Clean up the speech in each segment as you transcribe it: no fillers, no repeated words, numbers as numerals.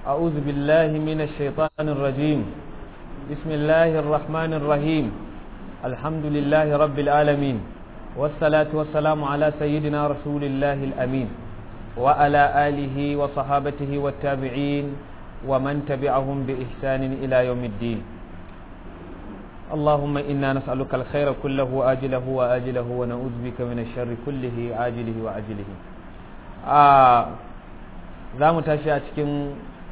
أعوذ بالله من الشيطان الرجيم. بسم الله الرحمن الرحيم. الحمد لله رب العالمين، والصلاة والسلام على سيدنا رسول الله الأمين وعلى آله وصحابته والتابعين ومن تبعهم بإحسان إلى يوم الدين. اللهم إنا نسألك الخير كله آجله وآجله ونعوذ بك من الشر كله عاجله وآجله. za mu tashi a cikin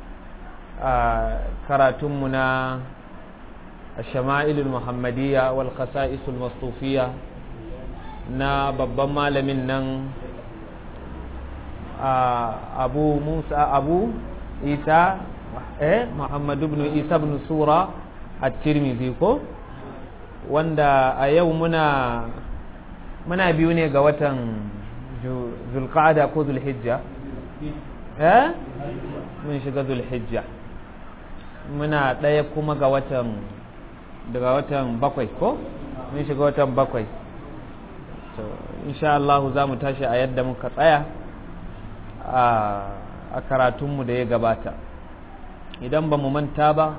karatunmu na shama'ilul muhammadiyya wal khasa'isul mastufiyya na babban malamin nan abu isa muhammad ibn isa ibn sura at-tirmidhi ko, wanda a yau muna biyu ne ga watan zulqa'ada ko zulhijja, mun shiga zulhijja, muna ɗaya kuma ga watan bakwai ko, mun shiga watan bakwai. to insha Allah za mu tashi a yadda muka tsaya a karatunmu da ya gabata. Idan ba mu manta ba,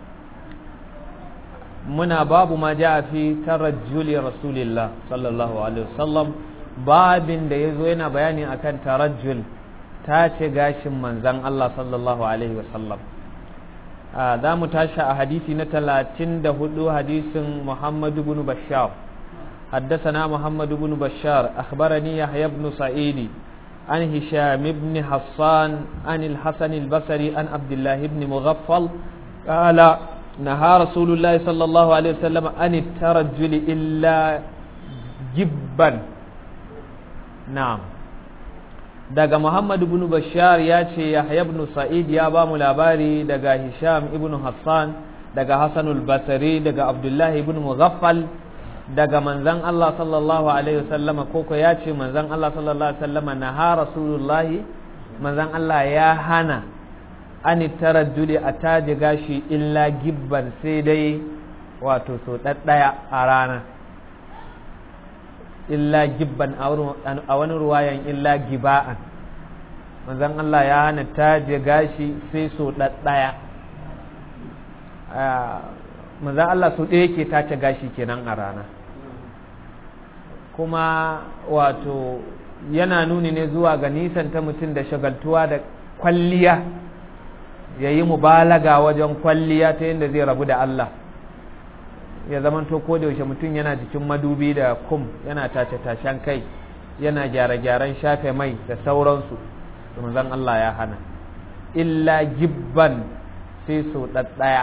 muna babu ma ja fi tarajjuli rasulillah sallallahu alaihi wasallam, babin da yazo yana bayani akan tarajjul, tace gashin manzon Allah sallallahu alaihi wasallam. za mu tashi a hadisi na 34, hadisin Muhammad ibn Bashar. حدثنا محمد بن بشار أخبرني يحيى بن سعيد عن هشام بن حسان عن الحسن البصري عن عبد الله بن مغفل قال نهى رسول الله صلى الله عليه وسلم عن الترجل إلا جبا. نعم، daga Muhammad ibn Bashar ya ce Yahya ibn Sa'id ya ba mu labari daga Hisham ibn Hassan daga Hasan al-Basri daga Abdullah ibn Mughaffal daga manzan Allah sallallahu alaihi wasallama, koko ya ce manzan Allah sallallahu alaihi wasallama naha rasulullahi, manzan Allah ya hana an tarajjuli a taji gashi illa gibban, sai dai wato so ɗaɗɗaya a rana, illa gibban a wani ruwayan illa giba'an. manzan Allah ya hana taji gashi sai so ɗaɗɗaya. manzan Allah so ɗaya ke tace gashi kenan a rana, kuma wato yana nuni ne zuwa ga nisan ta mutum da shagaltuwa da kwalliya, ya yi mubalaga wajen kwalliya ta yadda zai rabu da Allah, ya zamanto ko da yaushe mutum yana jikin madubi da kum, yana tace-tacen kai, yana gyare-gyaren shafe mai da sauransu. manzon Allah ya hana illa gibban, sai so ɗaɗɗaya.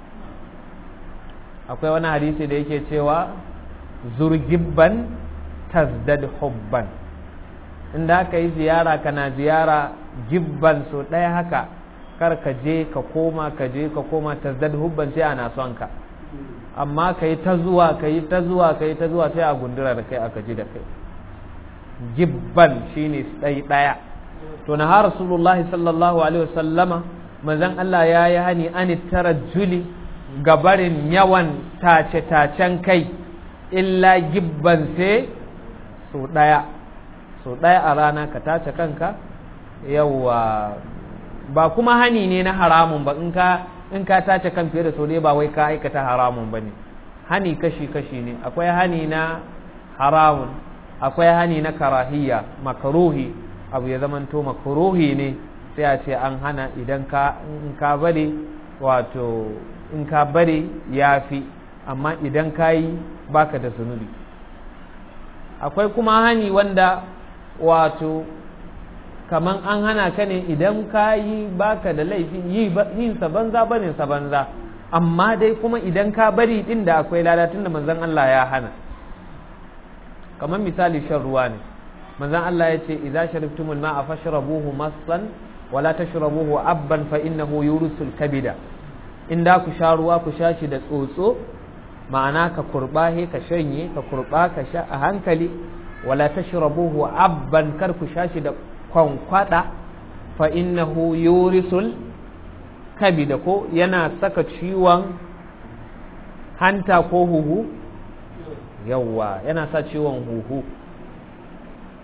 akwai wani hadisi da yake cewa zurgibban tazdad hubban, inda aka yi ziyara kana ziyara gibban so ɗaya haka, kar ka je ka koma tazdad hubban, sai ana son ka, amma ka yi ta zuwa sai a gundura da kai, aka ji da kai. gibban shine ɗaya. to na har rasulullahi sallallahu alaihi wasallama, manzon Allah ya yi hani an tarajjuli, gabarin yawan tace-tacen kai, illa gibban, sai so ɗaya a rana ka tace kanka. yawa ba kuma hani ne na haramun ba, in ka tace kan fiye da so ɗaya ba wai ka aikata haramun ba ne. hani kashi-kashi ne, akwai hani na haramun, akwai hani na karahiyya, makaruhi, abu ya zamanto makaruhi ne, sai a ce an hana idan in ka bari, wato in ka bari ya fi, amma idan ka yi baka da zunubi. akwai kuma hani wanda wato kaman an hana ka ne idan ka yi baka da laifi, yin sa banza bane sa banza, amma dai kuma idan ka bari din da akwai ladatun da manzon Allah ya hana. kaman misali shan ruwa ne, manzon Allah ya ce idza sharibtumul ma'a fashrabuhu massan wala tashrabuhu abban fa innahu yurisul kabida. in da ku sha ruwa ku sha shi da tsotso, ma'ana ka kurba ka shanye, ka kurba ka sha a hankali. wala tashrabuhu abban, kar ku sha shi da kwankwada, fa innahu yurisul kabida, ko yana saka ciwon hanta ko huhu. yawwa yana sa ciwon huhu,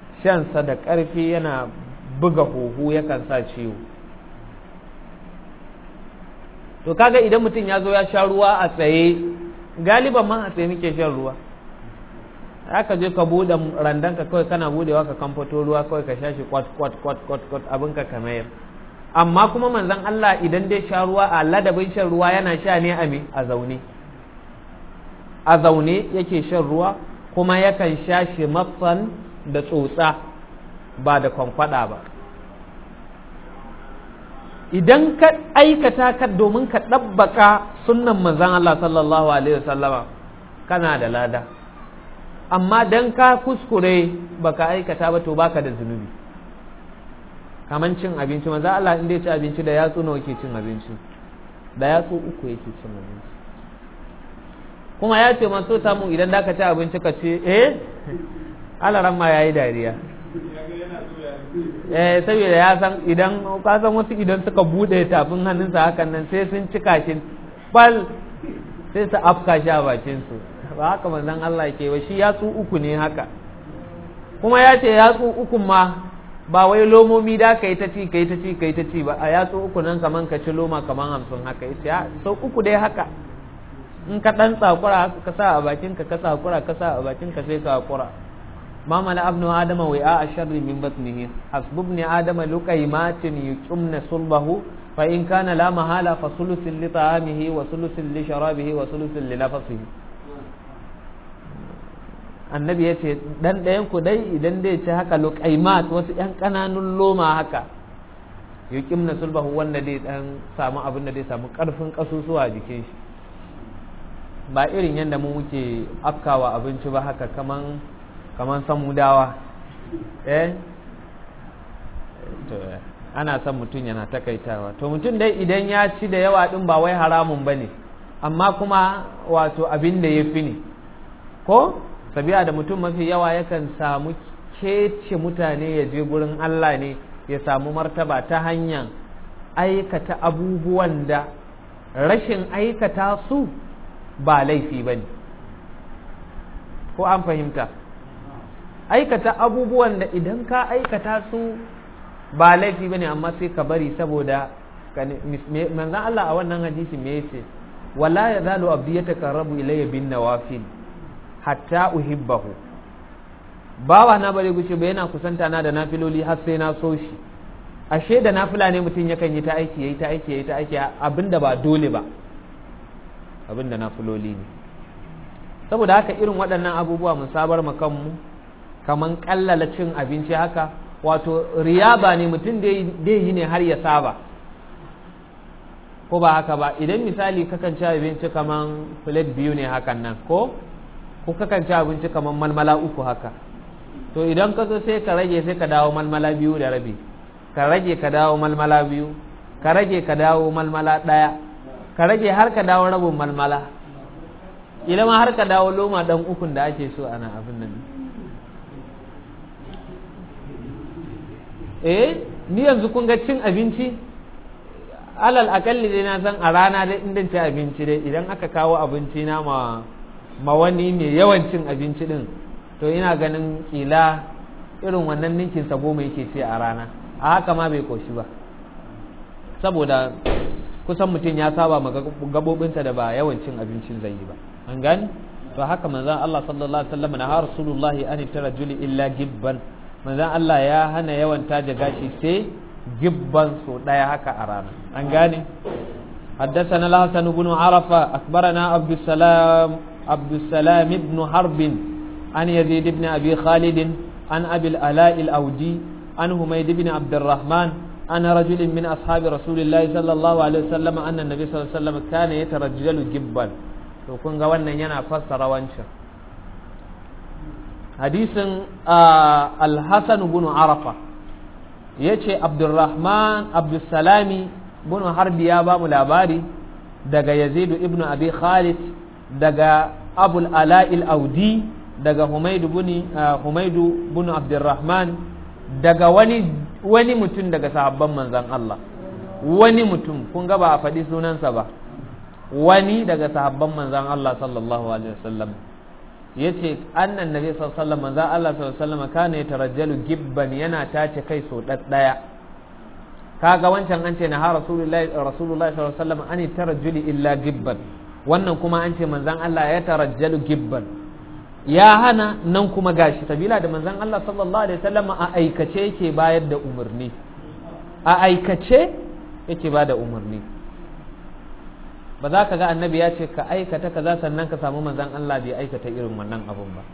shansa da ƙarfi yana buga huhu yakan sa ciwo. to kaga idan mutum ya zo ya sha ruwa a tsaye, galiban ma a tsaye muke shan ruwa, aka je ka bude randanka kawai kana budewa ka kamfato ruwa kawai ka sha shi kwat abinka ka mayar. Amma kuma manzon Allah idan dai sha ruwa a ladabin shan ruwa yana sha ne a zaune yake shan ruwa, kuma yakan sha shi matsan da tsotsa ba da kwankwada ba. Idan ka aikata ka domin ka ɗabbaka sunnan manzon Allah sallallahu alaihi wasallama kana da lada, amma dan ka kuskure baka aikata ba to baka da zunubi. Kaman cin abinci, manzon Allah in dai ci abinci da yatsu nawa yake cin abinci? Da yatsu 3 yake cin abinci. Kuma ya ce maso samu idan da ka ci abinci ka ce alaran ma yayi dariya, saboda ya san idan ka san wasu idan suka bude tafin hannunsa hakan nan sai sun cika shi bal sai su afka shi a bakin su. Ba haka manzon Allah yake ba, shi yatsu 3 ne haka. Kuma ya ce yatsu 3 ma ba wai lomomi da kai ta ci ba, a yatsu 3 nan kaman ka ci loma kaman 50 haka. Yace sau 3 dai haka, in ka dan tsakura ka sa a bakin ka tsakura ka sa a bakin ka sai ka hakura. ma mala abnu adama wa a sharri min batnihi hasbubni adama luqaymatin yuqimna sulbahu fa in kana la mahala fa sulusun li ta'amihi wa sulusun li sharabihi wa sulusun li nafsihi. Annabi ya ce dan ɗayan ku dai idan dai ci haka luqaymat wasu ƴan ƙananun loma haka yuqimna sulbahu wanda dai dan samu abin da dai samu ƙarfin ƙasusuwa jikin shi, ba irin yadda mu muke afkawa abinci ba haka kaman samudawa. To ana son mutum yana takaitawa. To mutum dai idan ya ci da yawa din ba wai haramun bane, amma kuma wato abin da ya fi ne ko sabiya da mutum mafi yawa yakan samu kece mutane ya je gurin Allah ne, ya samu martaba ta hanyar aikata abubuwan da rashin aikata su ba laifi ba ne, ko an fahimta? Aikata abubuwan da idan ka aikata su ba laifi ba ne, amma sai ka bari saboda manzan Allah a wannan hadisi me yace, wala ya zalu abdi ya taqarrabu ilayya bin nawafil hatta uhibbahu, bawa na bare guce ba yana kusanta na da nafiloli har sai na so shi. Ashe da nafila ne mutum yakan yi ta aiki abinda ba dole ba, abinda nafiloli ne. Saboda haka irin waɗannan abubuwa mu sabar mu kanmu, kaman kallala cin abinci haka, wato riyaba ne mutum dai yi ne har ya saba, ko ba haka ba. Idan misali kakan ci abinci kaman plate 2 ne hakan nan, ko kakan ci abinci kaman malmala 3 haka, to idan ka zo sai ka rage sai ka dawo malmala 2 da rabi, ka rage ka dawo malmala 2, ka rage ka dawo malmala 1, ka rage har ka dawo rabin malmala, ila ma har ka dawo loma dan 3 da ake so ana abin nan. Ni yanzu kun ga cin abinci alal akalli dai na san a rana dai in ci abinci dai idan aka kawo abinci na ma wani mai yawan cin abinci din, to ina ganin kila irin wannan ninkin sa 10 yake ce a rana, a haka ma bai koshi ba, saboda kusan mutum ya saba ma gabobinsa da ba yawan cin abincin zai yi ba, an gani. To haka manzon Allah sallallahu alaihi wasallam na rasulullahi an tarajuli illa gibban, manzon Allah ya hana yawan taje gashi sai gibban so daya haka a rana, an gane. حدثنا الحسن بن عرفة أخبرنا عبد السلام بن حرب عن يزيد بن أبي خالد عن أبي الألاء الأودي عن حميد بن عبد الرحمن عن رجل من أصحاب رسول الله صلى الله عليه وسلم أن النبي صلى الله عليه وسلم كان يترجل جبا. to kun ga wannan yana fassara wancan hadisin. Al-Hasan ibn Arafa yace Abdussalami ibn Harbi ya ba mu labari daga Yazid ibn Abi Khalid, daga Abul Ala al-Audi, daga Humayd ibn Abdurrahman, daga wani mutum daga sahabban manzon Allah. Wani mutum, kun ga ba a faɗi sunansa ba, wani daga sahabban manzan Allah sallallahu alaihi wasallam yace annan nabi sallallahu alaihi wasallam manzan Allah sallallahu alaihi wasallam kana yatarajjalu gibban, yana tace kai so ɗaya kaga wancan an ce na ha rasulullahi sallallahu alaihi wasallam an tarajjuli illa gibban, wannan kuma an ce manzon Allah ya tarajjalu gibban, ya hana nan kuma gashi sabila da manzon Allah sallallahu alaihi wasallam a aikace yake bayar da umarni, a aikace yake ba da umarni. Ba za ka ga annabi ya ce ka aikata kaza sannan ka samu manzon Allah bai aikata irin wannan abun ba,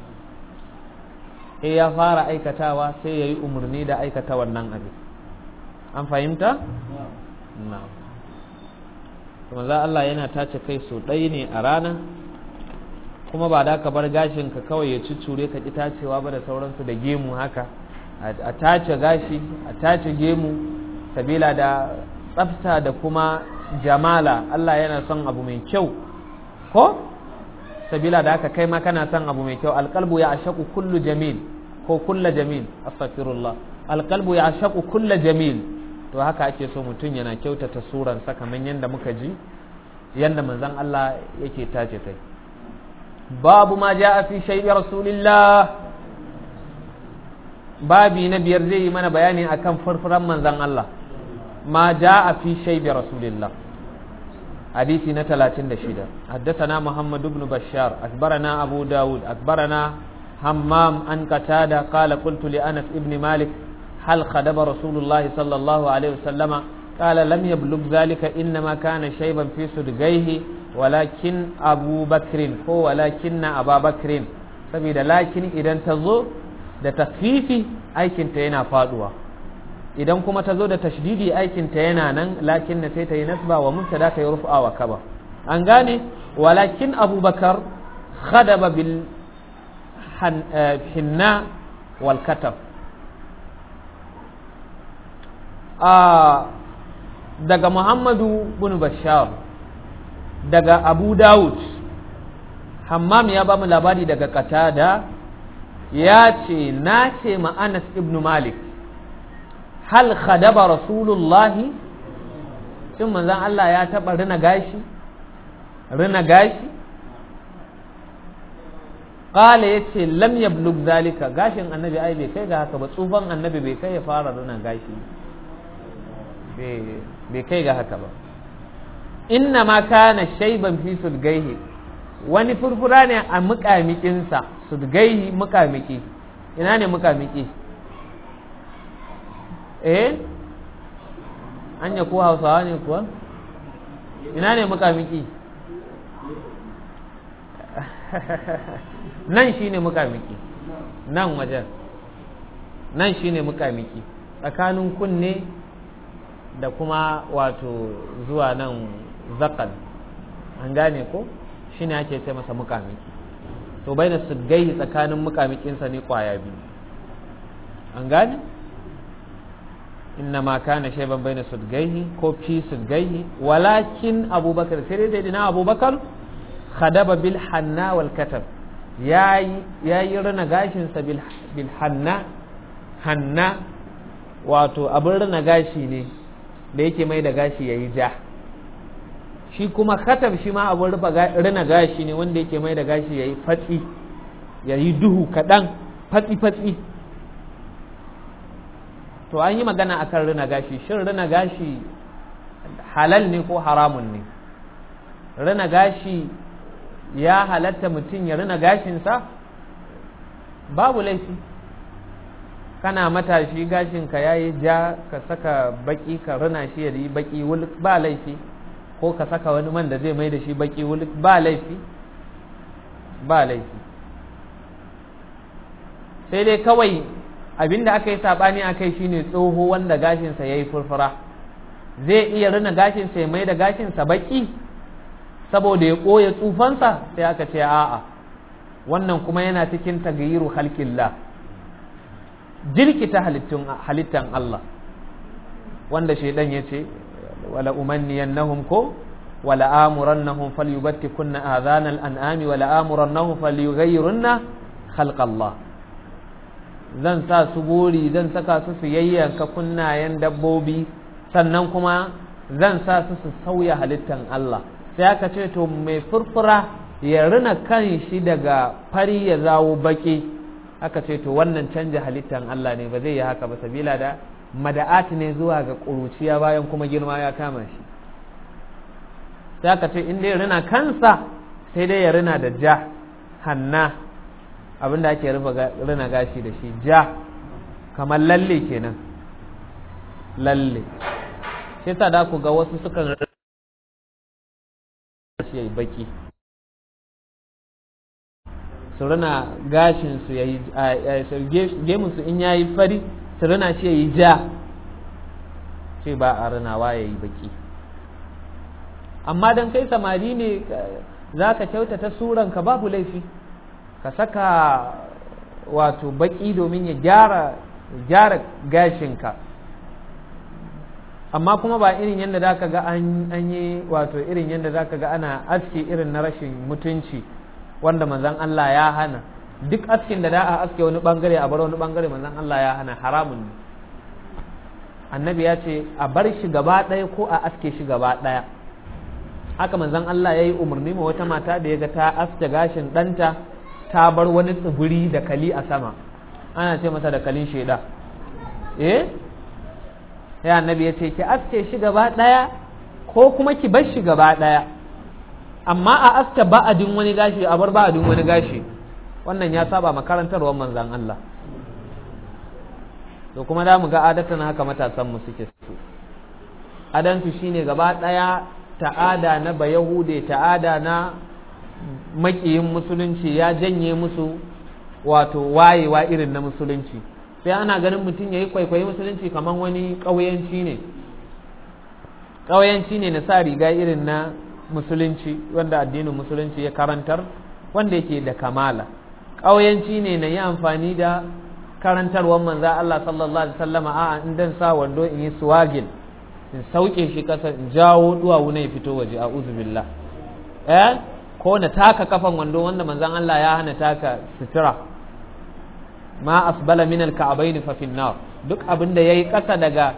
sai ya fara aikatawa sai ya yi umarni da aikata wannan abin. An fahimta? na'am. manzon Allah yana tace kai so ɗaya ne a rana, kuma ba da ka bar gashin ka kawai ya cuccure ka ki tacewa ba da sauransu da gemu haka, a tace gashi a tace gemu sabila da tsafta da kuma jamala. Allah yana son abu mai kyau ko sabila da haka kai ma kana son abu mai kyau. Alqalbu ya ashaqu kullu jamil ko kullu jamil, astaghfirullah, alqalbu ya ashaqu kullu jamil. To haka ake so mutum yana kyautata suransa kamar yadda muka ji yadda manzon Allah yake tace kai. Babu ma ja'a fi shaybi rasulillah, babi na biyar zai yi mana bayani akan furfuran manzon Allah. ما جاء في شيب رسول الله. حديث نتلاتين دشيدا. حدثنا محمد بن بشار أخبرنا أبو داود أخبرنا همام عن قتادة قال قلت لأنس ابن مالك هل خدب رسول الله صلى الله عليه وسلم؟ قال لم يبلغ ذلك، إنما كان شيبا في صدغيه ولكن أبو بكر هو ولكن أبا بكر سبيل. لكن إذا تزو da takfifi aikinta yana faduwa, idan kuma ta zo da tashdidi aikinta yana nan, lakin na sai ta yi nasba wa mubtada ta yi rufa wa kaba. An gane? Walakin abubakar khadaba bil hinna wal katab. Daga Muhammadu bin Bashar, daga Abu Dawud, Hammam ya ba mu labari daga Qatada, ya ce na ce ma Anas ibn Malik, hal khadaba rasulullahi, shin manzon Allah ya taba rina gashi? Qala yace lam yablug zalika, gashin annabi ai bai kai ga haka ba, tsufan annabi bai kai ya fara rina gashi, bai kai ga haka ba. Inna ma kana shayban fi sudgaihi, wani furfura ne a mukamikinsa. Sudgaihi mukamiki, ina ne mukamiki? Anya ko Hausawa ne kuwa? Ina ne mukamiki? Nan shine mukamiki, nan wajen, nan shine mukamiki, tsakanin kunne da kuma wato zuwa nan zakal. An gane ko? Shine ake ce masa mukamiki. To bai da sudgaihi, tsakanin mukamikinsa ne kwaya biyu. An gane? إنما كان شيبا بين صدغيه ko fi صدغيه ولكن أبو بكر سيدنا أبو بكر خدب بالحناء والكتب yayi rina gashinsa bil hanna wato abin rina gashi ne da yake mai da gashi yayi ja, shi kuma katab shi ma abin rina gashi ne wanda yake mai da gashi yayi fatsi, yayi duhu kaɗan, fatsi to an yi magana akan rina gashi. Shin rina gashi halal ne ko haramun ne? Rina gashi ya halatta mutum ya rina gashinsa? Babu laifi. Kana matashi gashinka ya yi ja, ka saka baki ka rina shi ya yi baki wulik, ba laifi. Ko ka saka wani man da zai mai da shi baki wulik, ba laifi. Sai dai kawai abinda aka yi sabani akai shine tsoho wanda gashinsa yayi furfura zai iya rina gashinsa ya mai da gashinsa baki saboda ya koya tsufansa, sai aka ce a'a, wannan kuma yana cikin tagayiru khalqillah, jirkita halittan Allah, wanda shaidan ya ce wala umanniyannahum ko wala amurannahum falyubattikunna adhanal an'ami wala amurannahum falyughayyirunna khalqallah. Zan sa su bori, zan saka su su yayyanka kunnayen dabbobi, sannan kuma zan sa su su sauya halittan Allah. Sai aka ce to mai furfura ya rina kan shi daga fari ya zawo baki, aka ce to wannan canja halittan Allah ne, ba zai yi haka ba sabila da mada'at ne zuwa ga ƙuruciya bayan kuma girma ya kama shi. sai aka ce in dai rina kansa sai dai ya rina da ja, hanna abinda ake rina gashi da shi ja, kamar lalle kenan, lalle. sai sa da ku ga wasu sukan shi yayi baki, su rina gashin su yayi gemun su in yayi fari su rina shi yayi ja, sai ba a rinawa yayi baki. amma dan kai samari ne za ka kyautata suranka babu laifi ka saka wato baki domin ya gyara gashinka, amma kuma ba irin yadda za ka ga an yi wato irin yadda za ka ga ana aski irin na rashin mutunci wanda manzan Allah ya hana. duk askin da a aske wani bangare a bar wani bangare manzan Allah ya hana, haramun ne. annabi ya ce a bar shi gaba ɗaya ko a aske shi gaba ɗaya. haka manzon Allah ya yi umarni ma wata mata da ya ga ta aske gashin ɗanta ta bar wani tsibiri da kali a sama, ana ce masa da kalin sheda. sai annabi ya ce ki aske shi gaba ɗaya ko kuma ki bar shi gaba ɗaya, amma a aske ba'adin wani gashi a bar ba'adin wani gashi, wannan ya saba makarantarwar manzon Allah. to kuma da mu ga adatan haka matasan mu suke su, adansu shine gaba ɗaya ta'ada na bayahude, ta'ada na makiyin musulunci ya janye musu wato wayewa irin na musulunci. sai ana ganin mutum ya yi kwaikwayi musulunci kamar wani ƙauyanci ne na sa riga irin na musulunci wanda addinin musulunci ya karantar, wanda yake da kamala. ƙauyanci ne na yi amfani da karantarwar manza Allah sallallahu alaihi wasallama, a'a in dan sa wando in yi suwagin, in sauke shi kasa, in jawo duwawu na ya fito waje, a'udhu billah. ko na taka kafan wando wanda manzan Allah ya hana taka sutura, ma asbala min al-ka'bayn fa fi nar, duk abin da yayi kasa daga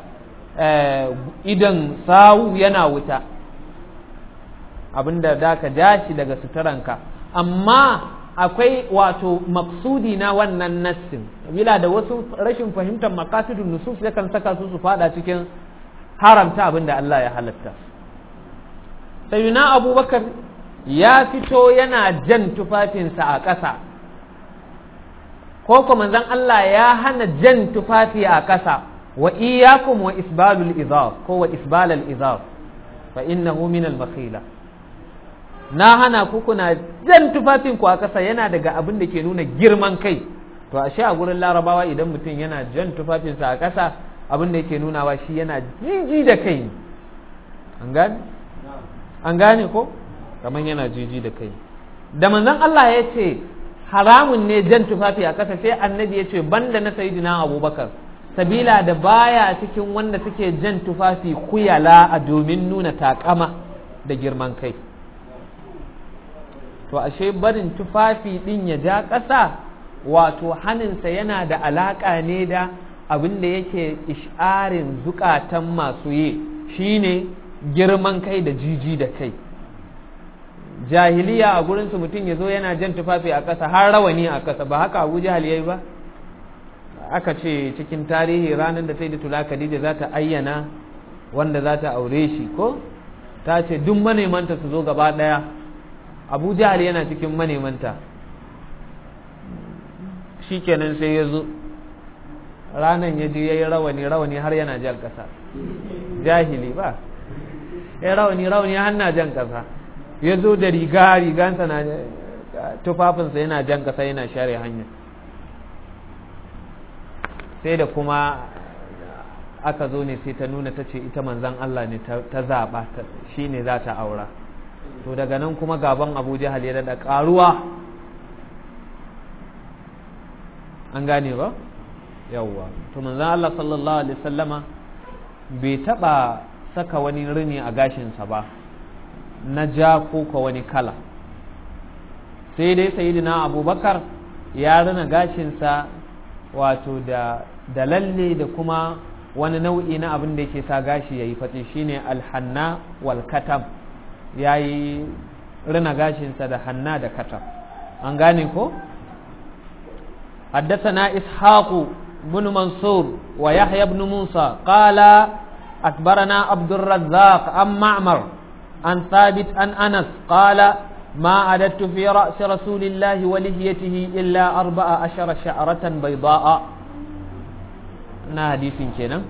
idan sawu yana wuta, abinda da ka jashi daga suturanka. amma akwai wato maksudi na wannan nassin, bila da wasu rashin fahimtar maqasidun nusus yakan saka su fada cikin haramta abin da Allah ya halatta. Sayyidina Abubakar ya fito yana jan tufafinsa a ƙasa, ko kuma manzon Allah ya hana jan tufafi a ƙasa, wa iyyakum wa isbalul izar ko wa isbalal izar fa innahu min al makhila. na hana ku kuna jan tufafin ku a ƙasa, yana daga abin da ke nuna girman kai. to ashe a gurin Larabawa idan mutum yana jan tufafinsa a ƙasa, abin da yake nunawa shi yana jiji da kai. an gane ko kamar yana jiji da kai. da manzon Allah ya ce haramun ne jan tufafi a ƙasa, sai annabi ya ce banda na sayyidina Abubakar, sabila da baya cikin wanda suke jan tufafi kuyala a domin nuna takama da girman kai. to ashe barin tufafi din ya ja ƙasa, wato haninsa yana da alaƙa ne da abin da yake ish'arin zukatan masu yi, shine girman kai da jiji da kai. jahiliya a gurinsu mutum ya zo yana jan tufafi a ƙasa, har rawani a ƙasa, ba haka Abu Jahal yayi ba. aka ce cikin tarihi ranar da Sayyidatuna Khadija za ta ayyana wanda za ta aure shi, ko ta ce duk manemanta su zo gaba ɗaya, Abu Jahal yana cikin manemanta. shikenan sai ya zo ranan ya je yayi rawani har yana jan ƙasa. jahili ba, ya rawani har na jan ƙasa. ya zo da rigansa na tufafinsa yana jan ƙasa, yana share hanya. sai da kuma aka zo ne sai ta nuna ta ce ita manzan Allah ne ta zaɓa, shi ne za ta aura. to daga nan kuma gaban Abu Jahal ya daɗa ƙaruwa. an gane ba? yawwa. to manzan Allah sallallahu alaihi wasallama bai taɓa saka wani rini a gashinsa ba na ja ko wani kala, sai dai sayyidina Abubakar ya rina gashinsa wato da lalle da kuma wani nau'i na abin da yake sa gashi yayi fatsi, shine alhanna wal katam. yayi rina gashinsa da hanna da katam. an gane ko? حدثنا إسحاق بن منصور ويحيى بن موسى قال أخبرنا عبد الرزاق عن معمر عن ثابت عن أنس قال ما عددت في رأس رسول الله ولحيته إلا 14 شعرة بيضاء. حديث كنا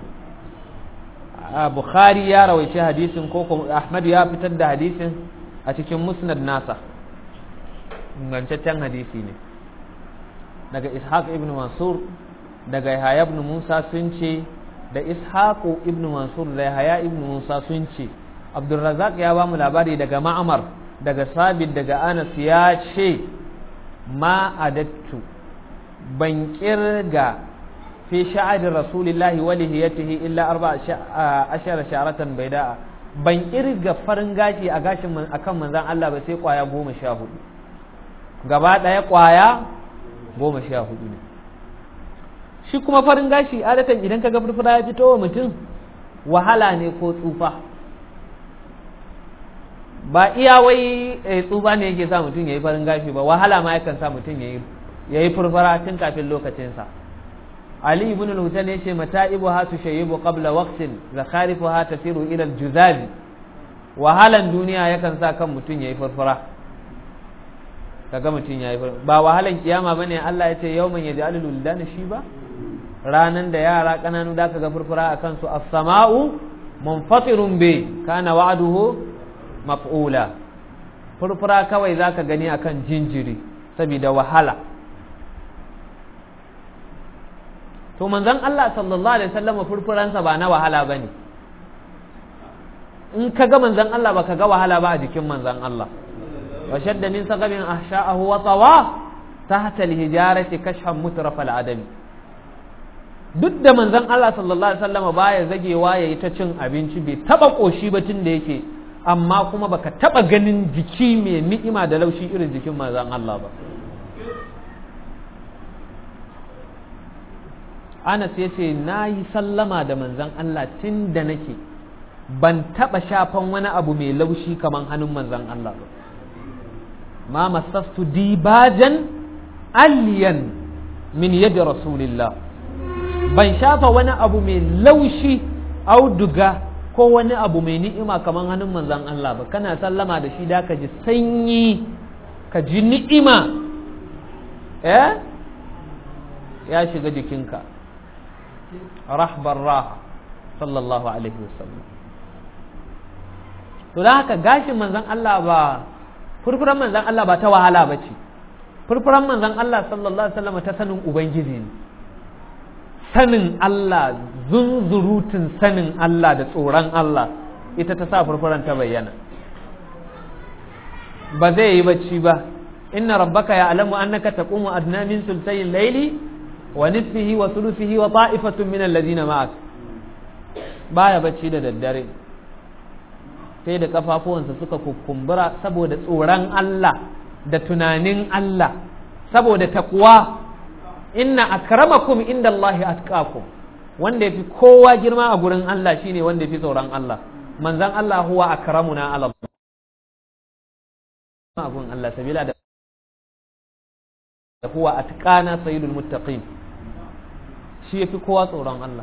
Bukhari ya rawaice hadisin ko Ahmad ya fitar da hadisin a cikin musnad nasa, ingantaccen hadisi ne daga Ishaq ibn Mansur daga Yahya ibn Musa sun ce da Ishaq ibn Mansur da Yahya ibn Musa sun ce Abdul Razzaq ya ba mu labari daga Ma'mar daga Sabit daga Anas ya ce ma adattu ban kirga fi sha'adi rasulillahi wa lihiyatihi illa 14 sha'ratan bayda'a, ban kirga farin gashi a gashin akan manzon Allah ba sai kwaya 14, gaba daya kwaya 14 ne. Shi kuma farin gashi adatan idan kaga furfura ya fito wa mutum wahala ne ko tsufa, ba iya wai tsufa ne yake sa mutum yayi farin gashi ba, wahala ma yakan sa mutum yayi furfura tun kafin lokacinsa. Ali ibn al-Husayn yace mata'ibuha tushayyibu qabla waqtin zakharifuha tasiru ila al-juzaz, wahalan duniya yakan sa kan mutum yayi furfura, kaga mutum yayi furfura. Ba wahalan kiyama bane Allah yace yawman yaj'alul wuldana shiba, ranan da yara kananu da kaga furfura akan su. As-sama'u munfatirun bi kana wa'duhu maf'ula, furfura kawai zaka gani akan jinjiri saboda wahala. To manzon Allah sallallahu alaihi wasallam furfuransa ba na wahala bane. In ka ga manzon Allah ba ka ga wahala ba a jikin manzon Allah. Wa shadda min sagabin ahsha'ahu wa tawa tahta al-hijarati kashfan mutraf al-adami. Duk da manzon Allah sallallahu alaihi wasallam baya zagewa yayi ta cin abinci, bai taba koshi ba tun da yake, amma kuma baka taba ganin jiki mai ni'ima da laushi irin jikin manzon Allah ba. Anas ya ce na yi sallama da manzan Allah tun da nake ban taɓa shafan wani abu mai laushi kamar hannun manzan Allah ba. Ma masastu dibajan aliyan min yadda rasulillah, ban shafa wani abu mai laushi auduga ko wani abu mai ni'ima kamar hannun manzan Allah ba. Kana sallama da shi da ka ji sanyi, ka ji ni'ima ya shiga jikinka. Rahbar raha sallallahu alaihi wasallam. To da haka gashin manzon Allah ba, furfuran manzon Allah ba ta wahala ba ce, furfuran manzon Allah sallallahu alaihi wasallam ta sanin ubangiji ne, sanin Allah, zunzurutun sanin Allah da tsoron Allah ita ta sa furfuran ta bayyana. Ba zai yi bacci ba, inna rabbaka ya'lamu annaka taqumu adna min sulsayil layli wa nisfihi wa thuluthihi wa ta'ifatun min alladhina ma'ak. Baya bacci da daddare sai da kafafuwansa suka kukumbura saboda tsoron Allah da tunanin Allah, saboda takwa. Inna akramakum indallahi atqakum, wanda yafi kowa girma a gurin Allah shine wanda yafi tsoron Allah. Manzon Allah huwa akramuna ala Allah sabila da huwa atqana sayyidul muttaqin, shi yafi kowa tsoron Allah.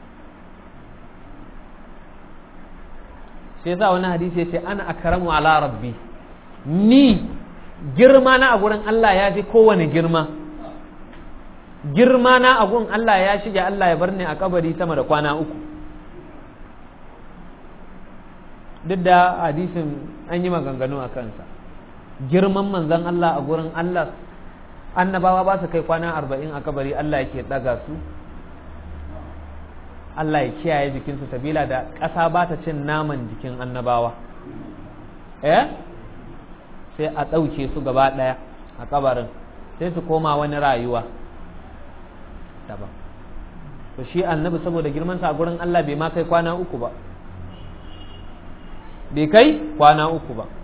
sai yasa wani hadisi yace ana akramu ala rabbi, ni girma na a gurin Allah ya fi kowane girma. Girma na a gurin Allah ya shige Allah ya bar ni a kabari sama da kwana 3. Duk da hadisin an yi maganganu a kansa. Girman manzon Allah a gurin Allah, annabawa ba su kai kwana 40 a kabari, Allah yake daga su, Allah ya kiyaye jikinsu sabila da ƙasa ba ta cin naman jikin annabawa, sai a ɗauke su gaba ɗaya a kabarin, sai su koma wani rayuwa daban. To shi annabi saboda girmansa a gurin Allah bai ma kai kwana 3 ba, bai kai kwana 3 ba.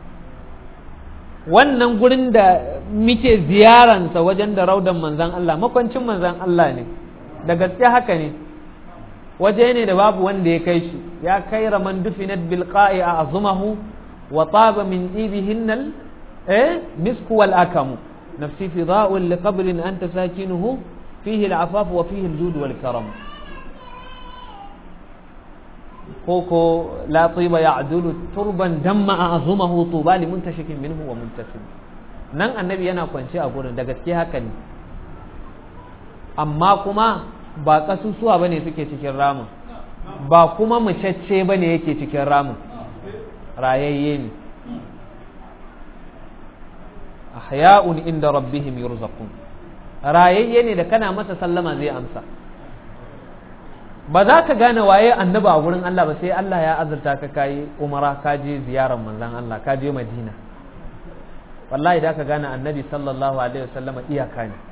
Wannan gurin da muke ziyaransa wajen da raudan manzan Allah, makwancin manzan Allah ne, da gaske haka ne, waje ne da babu wanda ya kai shi. Ya kai raman dufinat bilqa'i a azumahu wa taba min ibihinnal misku wal akamu nafsi fida'un li qabrin anta sakinuhu fihi al-afaf wa fihi al-jud wal karam koko la tiba ya'dulu turban damma azumahu tuba li muntashikin minhu wa muntasim nan annabi yana kwance a gurin da gaske haka ne amma kuma ba kasusuwa bane suke cikin ramin ba kuma mucacce bane yake cikin ramin rayayye ne ahya'un inda rabbihim yurzaqun rayayye ne da kana masa sallama zai amsa ba za ka gane waye annabi a gurin Allah ba sai Allah ya azurta ka kai umara ka je ziyarar manzon Allah ka je Madina wallahi da ka gane annabi sallallahu alaihi wasallama iyaka ne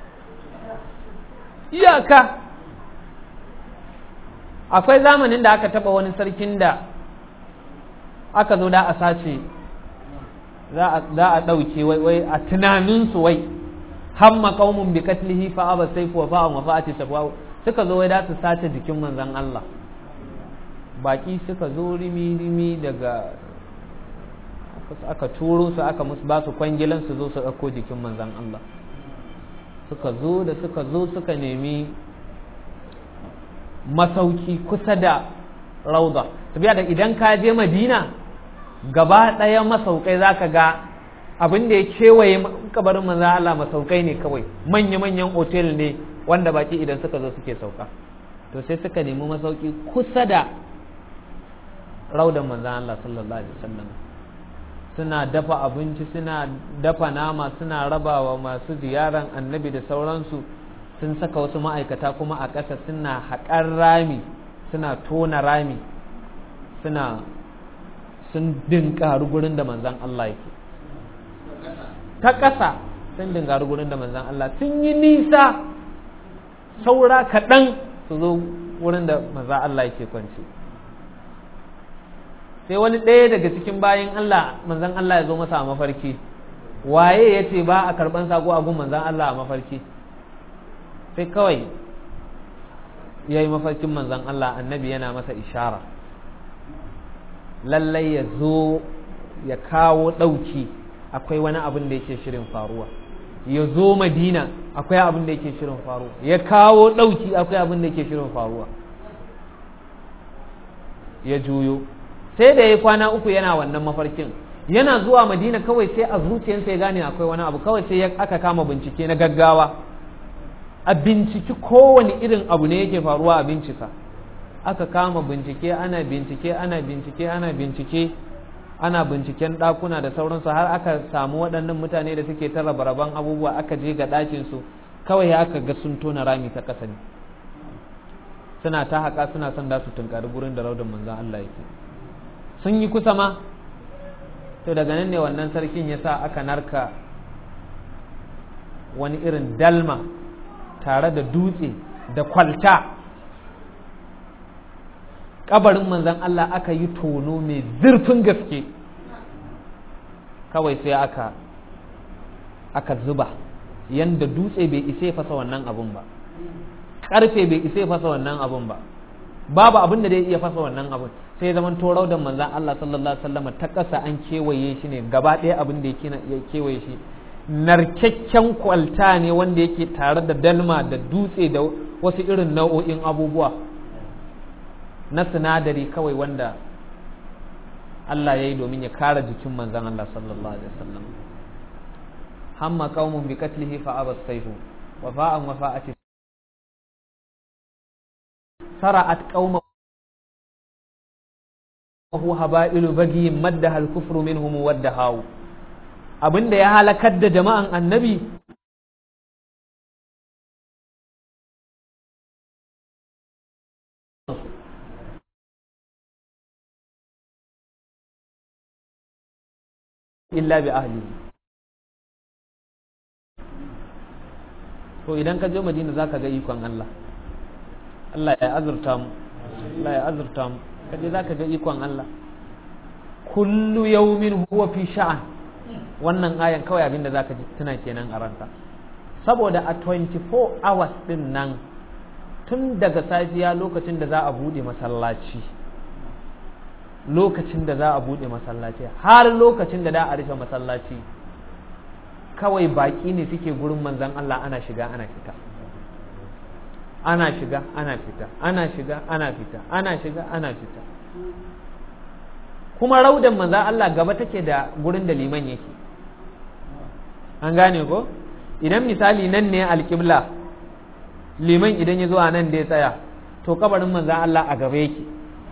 iyaka akwai zamanin da aka taba wani sarkin da aka zo da a sace za a ɗauke wai a tunaninsu wai hamma qaumun bi qatlihi fa aba sayfu wa fa'an wa fa'ati sabwa suka zo wai da su sace jikin manzon Allah baki suka zo rimi daga aka turo su aka musu ba su kwangilan su zo su ɗauko jikin manzon Allah suka zo suka nemi masauki kusa da rauda tabiya da idan ka je Madina gaba ɗaya masaukai za ka ga abin da ya kewaye kabarin manzo Allah masaukai ne kawai manya-manyan otel ne wanda baki idan suka zo suke sauka to sai suka nemi masauki kusa da raudan manzo Allah sallallahu alaihi wasallam suna dafa abinci suna dafa nama suna rabawa masu ziyaran annabi da sauransu sun saka wasu ma'aikata kuma a ƙasa suna haƙar rami suna tona rami sun dinkaru gurin da manzan Allah yake ta ƙasa sun dinkaru gurin da manzan Allah sun yi nisa saura kaɗan su zo wurin da manzan Allah yake kwanci sai wani ɗaya daga cikin bayan Allah manzan Allah ya zo masa a mafarki waye ya ce ba a karɓan sako a gun manzan Allah a mafarki sai kawai ya yi mafarkin manzan Allah annabi yana masa ishara lallai ya zo ya kawo ɗauki akwai wani abin da yake shirin faruwa ya zo Madina akwai abin da yake shirin faruwa ya kawo ɗauki akwai abin da yake shirin faruwa ya juyo sai da ya kwana uku yana wannan mafarkin yana zuwa Madina kawai sai a zuciyarsa ya gane akwai wani abu kawai sai aka kama bincike na gaggawa a binciki kowane irin abu ne yake faruwa a bincika aka kama bincike ana binciken ɗakuna da sauransu har aka samu waɗannan mutane da suke ta rabaraban abubuwa aka je ga ɗakinsu kawai aka ga sun tona rami ta ƙasa ne suna ta haƙa suna son da su tunkari gurin da raudan manzan Allah yake sun yi kusa ma to daga nan ne wannan sarkin ya sa aka narka wani irin dalma tare da dutse da kwalta kabarin manzan Allah aka yi tono mai zurfin gaske kawai sai aka zuba yanda dutse bai isa fasa wannan abun ba karfe bai isa fasa wannan abun ba babu abin da zai iya fasa wannan abun sai zaman torau da manzan Allah sallallahu alaihi wasallam ta kasa an kewaye shi ne gaba ɗaya abin da ya kewaye shi narkakken kwalta ne wanda yake tare da dalma da dutse da wasu irin nau'o'in abubuwa na sinadari kawai wanda Allah ya yi domin ya kare jikin manzan Allah sallallahu alaihi wasallam hamma qaumun bi qatlihi fa aba sayfu wa fa'an wa fa'ati sara'at qauman hu haba'ilu baghi madda al kufru minhum waddahu abinda ya halakar da jama'an annabi illa bi ahli to idan ka je Madina zaka ga ikon Allah Allah ya azurta mu kaje zaka ga ikon Allah kullu yawmin huwa fi sha'an wannan ayan kawai abinda zaka ji tuna kenan a ranka saboda a 24 hours din nan tun daga safiya lokacin da za a bude masallaci har lokacin da a rufe masallaci kawai baki ne suke gurin manzan Allah ana shiga ana fita ana shiga ana fita, ana shiga ana fita, ana shiga ana fita. Kuma raudan manzo Allah gaba take da gurin da liman yake. An gane ko? Idan misali nan ne alƙibla, liman idan ya zo a nan da ya tsaya, to kabarin manzo Allah a gaba yake.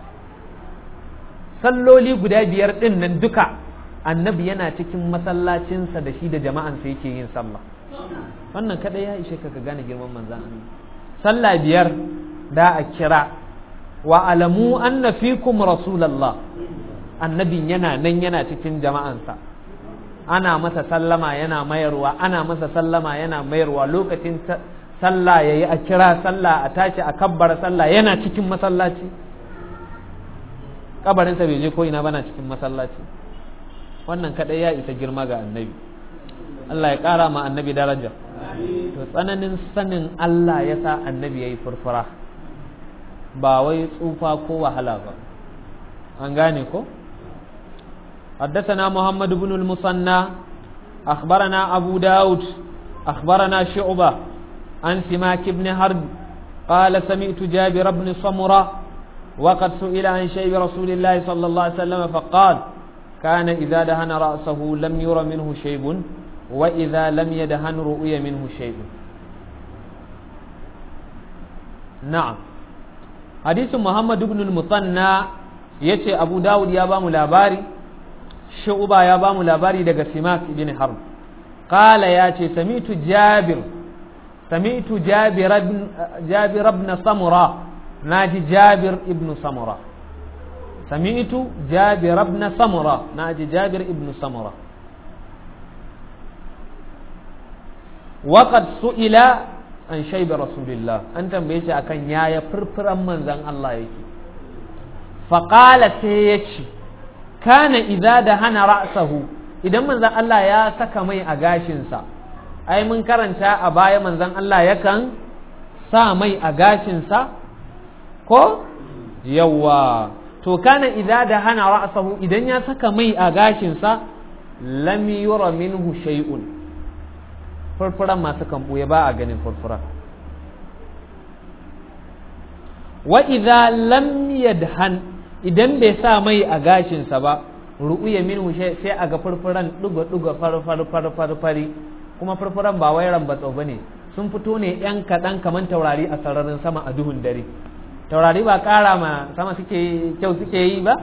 Salloli guda 5 ɗin nan duka annabi yana cikin masallacinsa da shi da jama'ansa yake yin sallah. Wannan kadai ya ishe ka gane girman manzan Allah. Sallah 5 da a kira wa alamu anna fikum rasulallah, annabin yana nan yana cikin jama'ansa, ana masa sallama yana mayarwa, ana masa sallama yana mayarwa. Lokacin sallah yayi a kira sallah, a tashi a kabbara sallah, yana cikin masallaci. Kabarinsa bai je ko ina bana cikin masallaci. Wannan kadai ya isa girma ga annabi. Allah ya kara ma annabi daraja. To tsananin sanin Allah ya sa annabi yayi furfura, ba wai tsufa ko wahala ba. An gane ko? حدثنا محمد بن المثنى أخبرنا أبو داود أخبرنا شعبة عن سماك بن حرب قال سمعت جابر بن سمرة وقد سئل عن شيب رسول الله صلى الله عليه وسلم فقال كان إذا دهن رأسه لم ير منه شيب وإذا لم يدهن رؤي منه شيب. نعم. حديث محمد بن المثنى يتي أبو داود يا بام لاباري شعبة يا بام لاباري دقى سماك بن حرب قال ياتي سمعت جابر بن سمرة ناجي جابر ابن سمرة سمعت جابر بن سمرة ناجي جابر ابن سمرة وقد سئل عن شيب رسول الله أنت بيش أكن يا فرفر من زن الله يكي فقال سيكي كان إذا دهن رأسه إذا من زن الله يا سكمي أغاشنسا أي من كرنتا أبايا من زن الله يكن سامي أغاشنسا ko yawa to kana idza da hana ra'sahu idan ya saka mai a gashinsa lam yura minhu shay'un, furfuran masu kan buye ba a ganin furfura. Wa idza lam yadhan idan bai sa mai a gashinsa ba ru'ya minhu sai aga furfuran dugo fari, kuma furfuran ba wai rambatsa bane, sun fito ne yan kadan kaman taurari a sararin sama a duhun dare. Taurari ba ƙara ma sama kyau suke yi ba?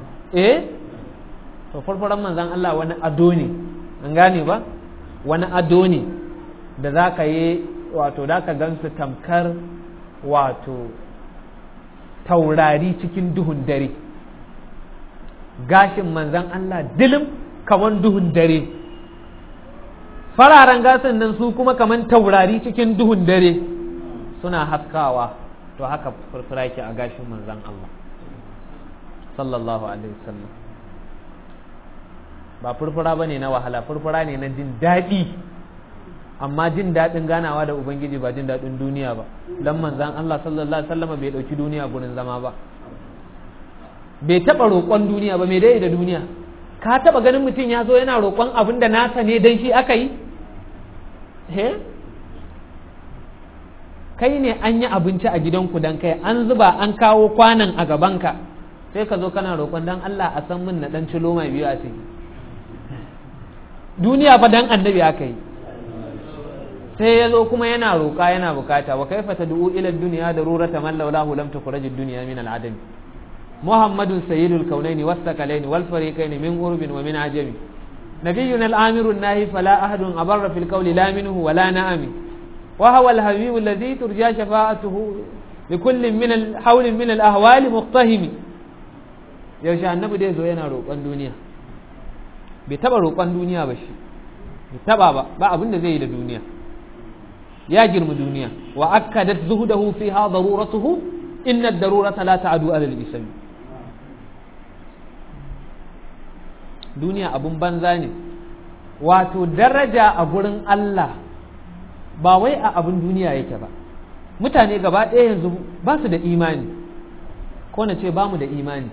To furfuran manzan Allah wani ado ne, an gane ba? Wani ado ne da za ka yi, wato da ka gansu tamkar wato taurari cikin duhun dare. Gashin manzan Allah dilim kaman duhun dare, fararen gasin nan su kuma kaman taurari cikin duhun dare suna haskawa. To haka furfura yake a gashin manzan Allah sallallahu alaihi wasallam. Ba furfura bane na wahala, furfura ne na jin daɗi, amma jin daɗin ganawa da Ubangiji ba jin daɗin duniya ba. Dan manzan Allah sallallahu alaihi wasallam bai ɗauki duniya gurin zama ba, bai taɓa roƙon duniya ba. Me dai da duniya? Ka taɓa ganin mutum ya zo yana roƙon abin da nasa ne dan shi aka yi? Kai ne an yi abinci a gidanku dan kai, an zuba an kawo kwanan a gabanka, sai ka zo kana roƙon dan Allah a san min na dan cilo mai biyu a ciki. Duniya fa dan annabi aka yi, sai ya zo kuma yana roƙa yana bukata. Wa kaifa tad'u ila dunya darurata man laulahu lam tukhraj ad-dunya min al-adam. Muhammadun sayyidul kaunaini was-sakalaini wal fariqaini min urbin wa min ajami. Nabiyyuna al-amiru an-nahi fala ahadun abarra fil qawli la minhu wa la na'ami. وهو الحبيب الذي ترجى شفاعته لكل من الحول من الأهوال مقتهم. yaushe annabi dai zo yana roƙon duniya? Bai taba roƙon duniya ba shi, bai taba ba abin da zai yi da duniya. Ya girma duniya. Wa akkadat zuhudahu fiha daruratuhu inna ad-darurata la ta'du ala al-ism. Duniya abun banza ne, wato daraja a gurin Allah ba wai a abin duniya yake ba. Mutane gaba ɗaya yanzu ba su da imani, ko na ce ba mu da imani.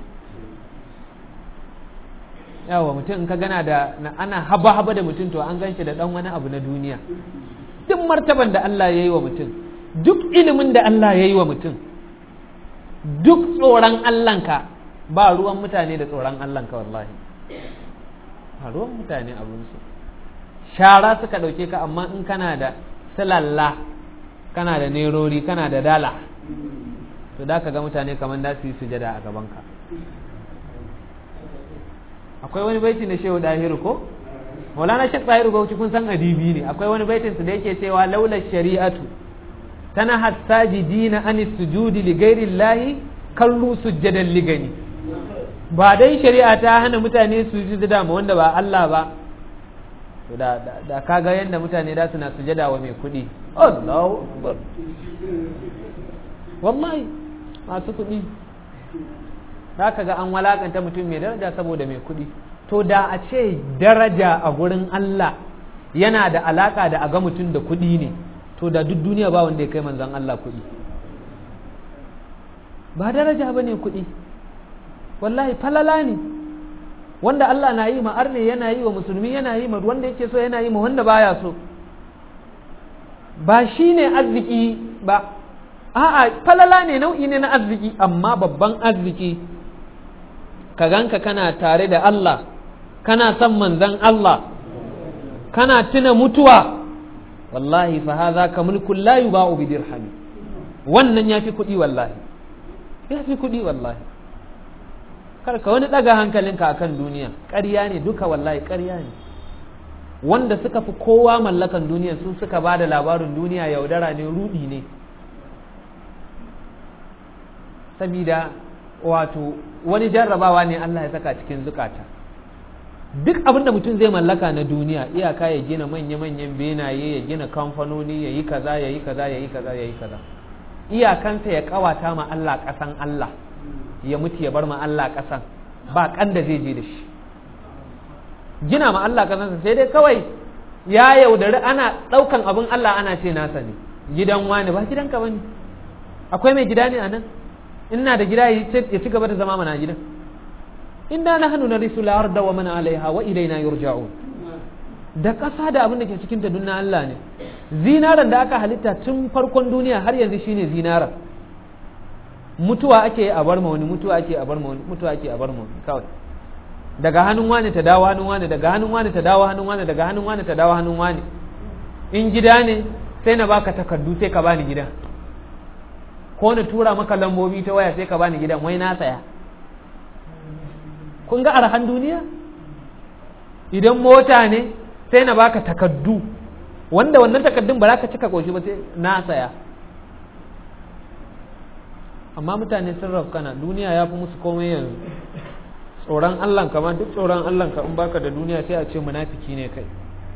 Yawa mutum in ka gana da ana haba da mutum, to an gan shi da ɗan wani abu na duniya. Duk martaban da Allah ya yi wa mutum, duk ilimin da Allah ya yi wa mutum, duk tsoron Allahnka, ba ruwan mutane da tsoron Allahnka wallahi, ba ruwan mutane abinsu, shara suka ɗauke ka, amma in kana da silalla, kana da nerori, kana da dala, to da ka ga mutane kamar da su yi sujada a gabanka. Akwai wani baiti na Shehu Dahiru ko? Maulana Sheikh Dahiru Bauchi kun san adibi ne. Akwai wani baitin su da yake cewa laula shari'atu tana hasajidina anis sujudi li ghairi llahi kallu sujjadan ligani. Ba dai shari'a ta hana mutane su sujada ma wanda ba Allah ba, to da kaga yanda mutane da suna sujada wa mai kuɗi. Allahu akbar. Wallahi masu kuɗi za ka ga an walakanta mutum mai daraja saboda mai kuɗi. To da a ce daraja a gurin Allah yana da alaka da a ga mutum da kuɗi ne, to da duk duniya ba wanda ya kai manzon Allah kuɗi. Ba daraja ba ne kuɗi, wallahi falala ne wanda Allah na yi ma arne, yana yi wa musulmi, yana yi ma wanda yake so, yana yi ma wanda baya so. Ba shi ne arziki ba, a'a falala ne, nau'i ne na arziki, amma babban arziki ka ganka kana tare da Allah, kana son manzon Allah, kana tuna mutuwa, wallahi fa hadha ka mulkun la yuba'u bi dirhami. Wannan yafi kuɗi wallahi, yafi kuɗi wallahi. Kar ka wani daga hankalinka akan duniya, ƙarya ne duka wallahi, ƙarya ne. Wanda suka fi kowa mallakan duniya su suka ba da labarin duniya, yaudara ne, rudi ne. Sabida wato wani jarrabawa ne Allah ya saka cikin zukata. Duk abin da mutum zai mallaka na duniya, iyaka ya gina manya-manyan benaye, ya gina kamfanoni, ya yi kaza, ya yi kaza, ya yi kaza, ya yi kaza. Iyakansa ya kawata ma Allah ƙasan Allah, ya mutu ya bar ma Allah ƙasan, ba kan da zai je da shi. Gina ma Allah ƙasansa sai dai kawai ya yaudari, ana ɗaukan abin Allah ana ce nasa ne. Gidan wani ba gidanka ba ne, akwai mai gida ne a nan? Ina da gida ya ci gaba da zama mana gidan. Inna nahnu narisu al-arda wa man 'alayha wa ilayna yurja'un. Da ƙasa da abin da ke cikin ta dunna Allah ne. Zinaran da aka halitta tun farkon duniya har yanzu shine zinaran. Mutuwa ake a bar ma wani, mutuwa ake a bar ma wani, mutuwa ake a bar ma wani kawai. Daga hannun wani ta dawo hannun wani, daga hannun wani ta dawo hannun wani, daga hannun wani ta dawo hannun wani. In gida ne sai na baka takardu sai ka bani gidan. Ko na tura maka lambobi ta waya sai ka bani gidan, wai na saya. Kun ga arhan duniya? Idan mota ne sai na baka takaddu, wanda wannan takaddun ba za ka cika koshi ba, sai na saya. Amma mutane sun rafkana, duniya ya fi musu komai yanzu. Tsoron Allah ka ma, duk tsoron Allah ka in baka da duniya sai a ce munafiki ne kai.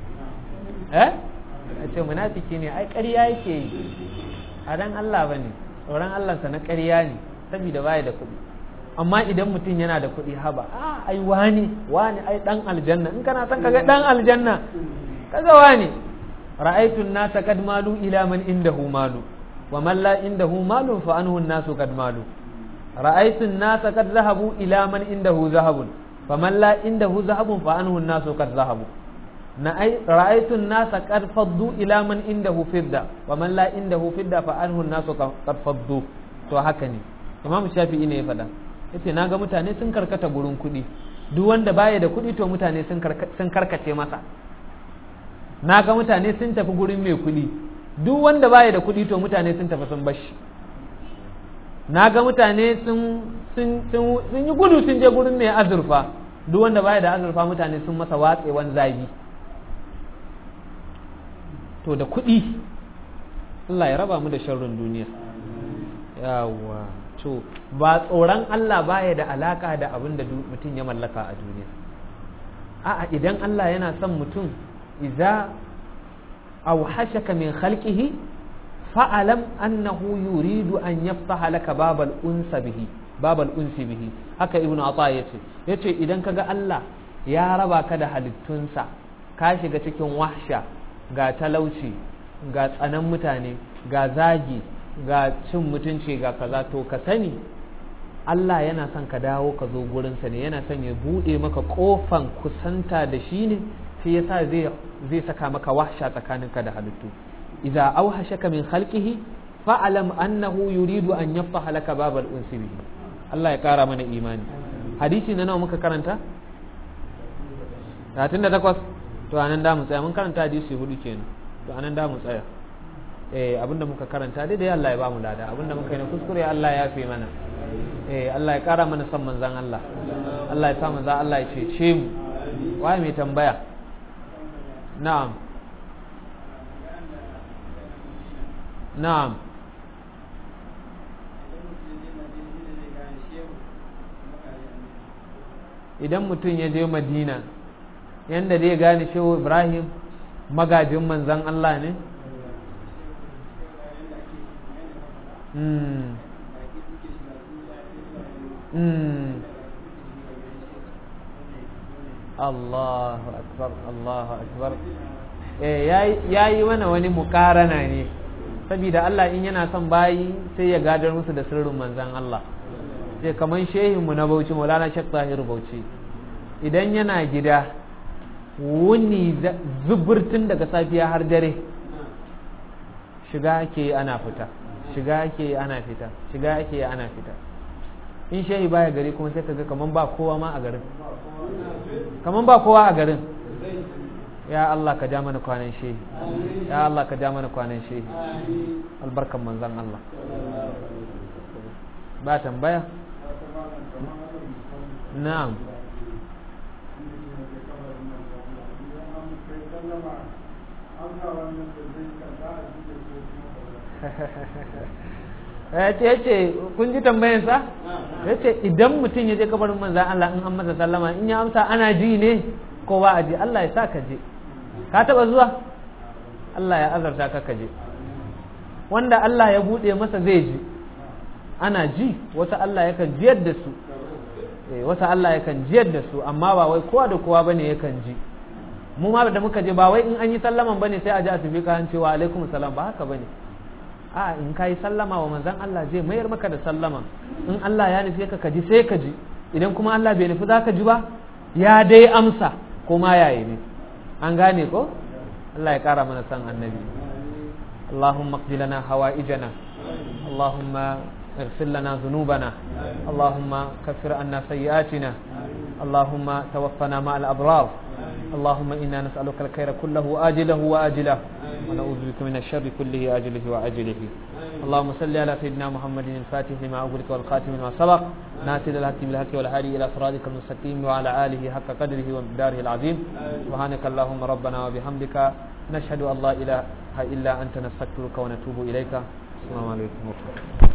A ce munafiki ne, ai ƙarya yake yi, a dan Allah ba ne. Tsoron Allahnsa na ƙarya ne, saboda baya da kuɗi. Amma idan mutum yana da kuɗi, haba, ai wani ai ɗan aljanna, in kana son kaga ɗan aljanna, kaga wani. Ra'aytun nasa kad malu ila man indahu malu, wa man la indahu malu fa anhu nasu kad malu. Ra'aytun nasa kad zahabu ila man indahu zahabun, fa man la indahu zahabun fa anhu nasu kad zahabu. Ra'aytun nasa qad faddu ila man indahu fidda wa man la indahu fidda fa anhu an-nasu qad faddu. To haka ne Imam Shafi'i ne ya faɗa, yace naga mutane sun karkata gurin kuɗi, duk wanda baya da kuɗi to mutane sun karkace masa. Naga mutane sun tafi gurin mai kuɗi, duk wanda baya da kuɗi to mutane sun tafi sun bashi. Naga mutane sun yi gudu sun je gurin mai azurfa, duk wanda baya da azurfa mutane sun masa watsewan zabi. To da kuɗi Allah ya raba mu da sharrin duniya. Yawa, to ba tsoron Allah baya da alaka da abin da mutum ya mallaka a duniya. A'a, idan Allah yana son mutum, idza awhashaka min khalqihi fa'alam annahu yuridu an yaftaha laka babal unsi bihi. Haka Ibn Atha yace idan kaga Allah ya raba ka da halittunsa, ka shiga cikin wahsha, ga talauci, ga tsanan mutane, ga zagi, ga cin mutunci, ga kaza, to ka sani Allah yana son ka dawo ka zo gurinsa ne, yana son ya buɗe maka ƙofan kusanta da shi ne, shi yasa zai saka maka wahsha tsakaninka da halittu. Idza awhashaka min khalqihi fa'alam annahu yuridu an yaftaha laka babal unsi bihi. Allah ya kara mana imani. Hadisi na nawa muka karanta? 38. To anan da mu tsaya, mun karanta hadisi 4 kenan. To anan da mu tsaya. Abinda muka karanta dai Allah ya ba mu lada, abinda muka yi na kuskure Allah ya fi mana. Allah ya kara mana san manzan Allah. Allah ya sa manzan Allah ya cece mu. Waye mai tambaya? Na'am. Na'am. Idan mutum ya je Madina, yanda zai gane Shehu Ibrahim magajin manzan Allah ne? Allahu akbar, Allahu akbar. Yayi mana wani mukarana ne, saboda Allah in yana son bayi sai ya gadar musu da sirrin manzan Allah. Sai kaman shehinmu na Bauchi, Maulana Sheikh Tahir Bauchi, idan yana gida wuni zuburtun daga safiya har dare, shiga ake ana fita, shiga ake ana fita, shiga ake ana fita. In shehi baya gari kuma sai kaga kaman ba kowa ma a garin, kaman ba kowa a garin. Ya Allah ka ja mana kwanan shehi, ya Allah ka ja mana kwanan shehi, albarkan manzan Allah. Ba tambaya? Na'am. Ya ce kun ji tambayansa? Ya ce idan mutum ya je kabarin manzan Allah in an masa sallama in ya amsa ana ji ne ko ba a ji? Allah ya sa ka je. Ka taba zuwa? Allah ya azarta ka je. Wanda Allah ya bude masa zai ji, ana ji. Wasu Allah yakan jiyar da su, wasu Allah yakan jiyar da su, amma ba wai kowa da kowa bane yakan ji. Mu ma da muka je ba wai in an yi sallaman bane sai a ji a tafi kan cewa alaikum salam, ba haka bane. A in kai sallama wa manzon Allah zai mayar maka da sallama. In Allah ya nufi ka ji sai ka ji, idan kuma Allah bai nufi za ka ji ba, ya dai amsa ko ma yayi ne. An gane ko? Allah ya kara mana san annabi. Allahumma qdi lana hawaijana, Allahumma اغفر لنا ذنوبنا، اللهم كفر عنا سيئاتنا، اللهم توفنا مع الأبرار، اللهم إنا نسألك الخير كله آجله وآجله ونعوذ بك من الشر كله آجله وآجله. اللهم صل على سيدنا محمد الفاتح لما أغلق والخاتم لما سبق ناصر الحق بالحق والهادي إلى صراطك المستقيم وعلى آله حق قدره ومقداره العظيم. سبحانك اللهم ربنا وبحمدك نشهد أن لا إله إلا أنت نستغفرك ونتوب إليك. السلام عليكم ورحمة الله.